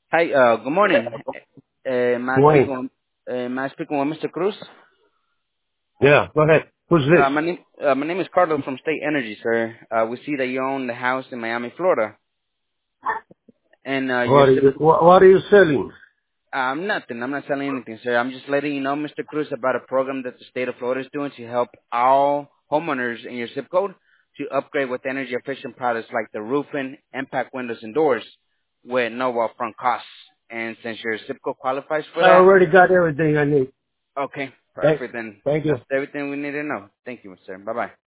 Hi, good morning. Am I Morning. speaking am I speaking with Mr. Cruz? Yeah, go ahead. Who's this? My name is Carlos from State Energy, sir. We see that you own the house in Miami, Florida, and your zip. What are you selling? Nothing. I'm not selling anything, sir. I'm just letting you know, Mr. Cruz, about a program that the state of Florida is doing to help all homeowners in your zip code to upgrade with energy efficient products like the roofing, impact windows, and doors with no upfront costs. And since your zip code qualifies for I that, already got everything I need. okay, Thank, perfect. Then thank you. that's everything we need to know. Thank you, sir. Bye-bye.